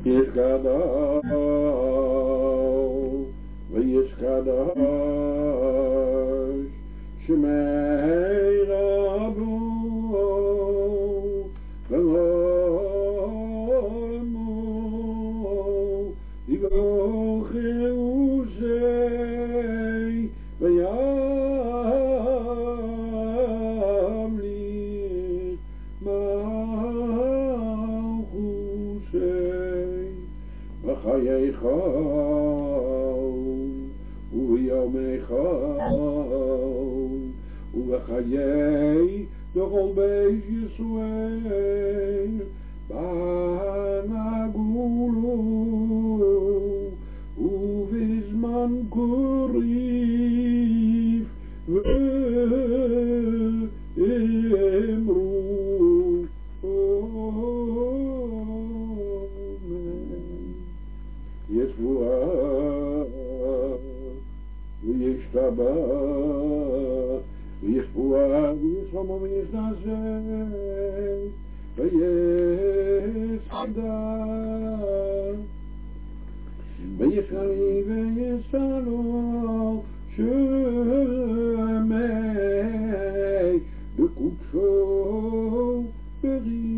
ישגדל וישגדש שמי רבו ולמו יברכו שי וימליך מלכושי בחייך וביומך ובחיי דכל בית ישראל בנגולו ובזמן קריב ואמרו אמן. יש שבועה וישתבח ויש פועה ויש חמו ויש נעשה ויש חדה ויש עלי ויש עלו שמי בקודשו ברי